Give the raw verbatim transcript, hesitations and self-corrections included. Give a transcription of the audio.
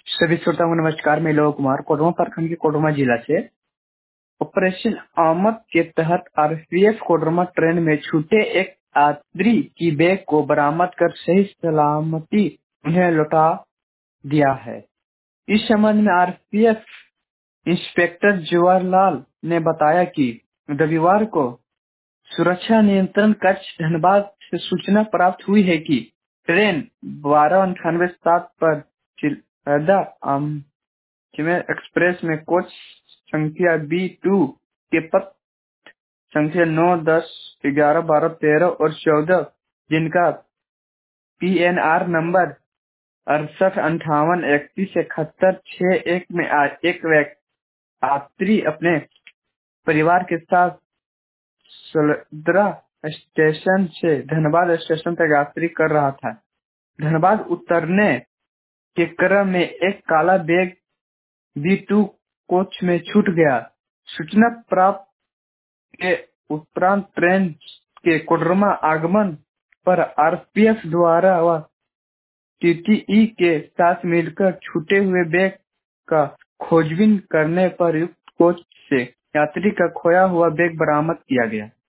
सभी श्रोताओं को नमस्कार। मैं लोक कुमार कोडरमा प्रखंड के कोडरमा जिला से। ऑपरेशन आमद के तहत आरपीएफ कोडरमा ट्रेन में छूटे एक यात्री की बैग को बरामद कर सही सलामती उन्हें लौटा दिया है। इस संबंध में आरपीएफ इंस्पेक्टर जवाहरलाल ने बताया कि रविवार को सुरक्षा नियंत्रण कक्ष धनबाद से सूचना प्राप्त हुई है कि ट्रेन बारह अंठानवे सात पर चिल्दा एक्सप्रेस में कोच संख्या बी टू के पथ संख्या नौ दस ग्यारह बारह तेरह और चौदह जिनका पीएनआर नंबर अड़सठ अंठावन इकतीस इकहत्तर छह एक में आज एक यात्री अपने परिवार के साथ सोलदरा स्टेशन से धनबाद स्टेशन तक यात्रा कर रहा था। धनबाद उतरने के क्रम में एक काला बैग बी टू कोच में छूट गया। सूचना प्राप्त के उपरांत ट्रेन के कोडरमा आगमन पर आरपीएफ द्वारा व टीटीई के साथ मिलकर छूटे हुए बैग का खोजबीन करने पर युक्त कोच से यात्री का खोया हुआ बैग बरामद किया गया।